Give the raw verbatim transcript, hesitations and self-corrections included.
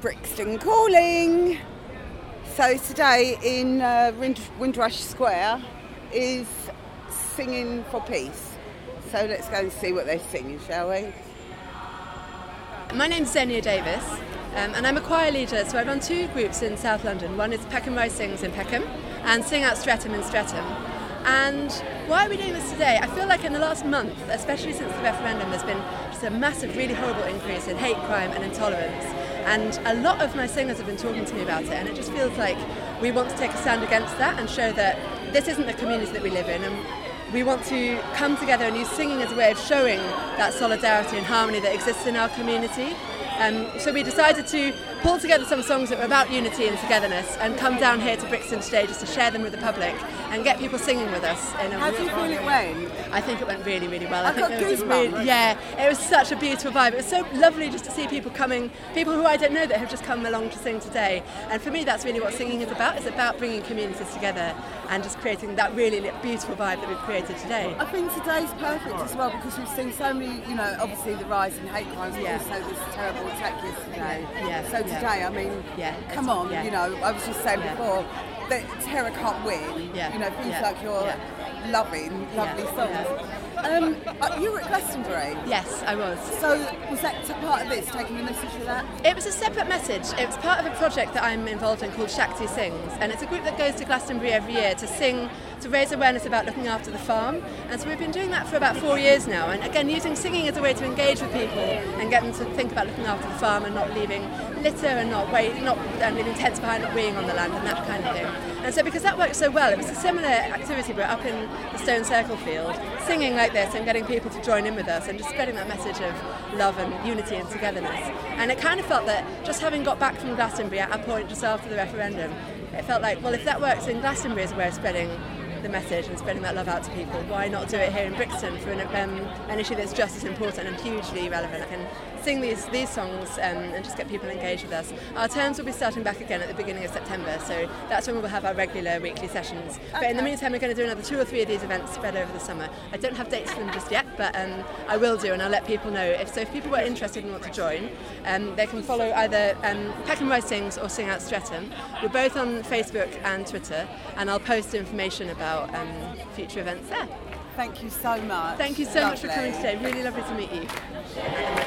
Brixton Calling. So today in uh, Wind- Windrush Square is Singing for Peace. So let's go and see what they're singing, shall we? My name's Xenia Davis, um, and I'm a choir leader, so I run two groups in South London. One is Peckham Rise Sings in Peckham, and Sing Out Streatham in Streatham. And why are we doing this today? I feel like in the last month, especially since the referendum, there's been just a massive, really horrible increase in hate crime and intolerance. And a lot of my singers have been talking to me about it, and it just feels like we want to take a stand against that and show that this isn't the community that we live in. And we want to come together and use singing as a way of showing that solidarity and harmony that exists in our community. Um, so we decided to pull together some songs that were about unity and togetherness and come down here to Brixton today just to share them with the public and get people singing with us. In a How do you feel it went? I think it went really, really well. I, I think got there was a goosebumps. really, yeah, it was such a beautiful vibe. It was so lovely just to see people coming, people who I don't know that have just come along to sing today. And for me, that's really what singing is about. It's about bringing communities together and just creating that really beautiful vibe that we've created today. I think today's perfect as well because we've seen so many, you know, obviously the rise in hate crimes, but Yeah. also this terrible attack yesterday. Yeah, So yeah. today, I mean, Yeah, come it's- on, yeah. you know, I was just saying Yeah. before that terror can't win. Yeah, You know, things yeah, like your yeah. loving, lovely Yeah, songs. Um, uh, you were at Glastonbury. Yes, I was. So was that t- part of this, taking the message for that? It was a separate message. It was part of a project that I'm involved in called Shakti Sings, and it's a group that goes to Glastonbury every year to sing, to raise awareness about looking after the farm. And so we've been doing that for about four years now, and again using singing as a way to engage with people and get them to think about looking after the farm and not leaving litter and not wait, not um, leaving tents behind, not weeing on the land and that kind of thing. And so because that worked so well, it was a similar activity, but up in the Stone Circle field, singing like this and getting people to join in with us and just spreading that message of love and unity and togetherness. And it kind of felt that just having got back from Glastonbury at a point just after the referendum, it felt like, well, if that works in Glastonbury as a way of spreading the message and spreading that love out to people, why not do it here in Brixton for an, um, an issue that's just as important and hugely relevant? I can sing these these songs um, and just get people engaged with us. Our terms will be starting back again at the beginning of September, so that's when we'll have our regular weekly sessions. Okay. But in the meantime, we're going to do another two or three of these events spread over the summer. I don't have dates for them just yet, but um, I will do, and I'll let people know. If so, if people were interested and want to join, um, they can follow either um, Peckham Rise Sings or Sing Out Streatham. We're both on Facebook and Twitter, and I'll post information about um, future events there. Thank you so much. Thank you so Lovely. much for coming today. Really lovely to meet you.